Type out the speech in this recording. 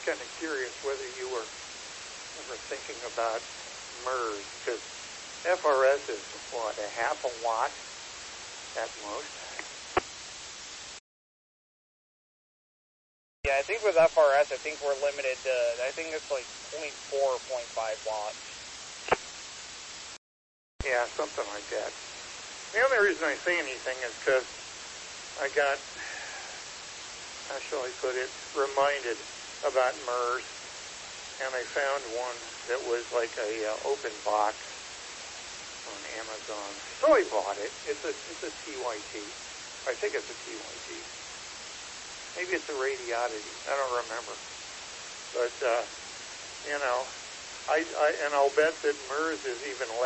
kind of curious whether you were ever thinking about MERS, because FRS is, what, a half a watt at most? Yeah, I think with FRS, I think we're limited to, I think it's like 0.4 or 0.5 watts. Yeah, something like that. The only reason I say anything is because I got, how shall I put it, reminded about MERS, and I found one that was like a open box on Amazon. So I bought it. It's a TYT. I think it's a TYT. Maybe it's a Radiodity. I don't remember. But, you know, and I'll bet that MERS is even less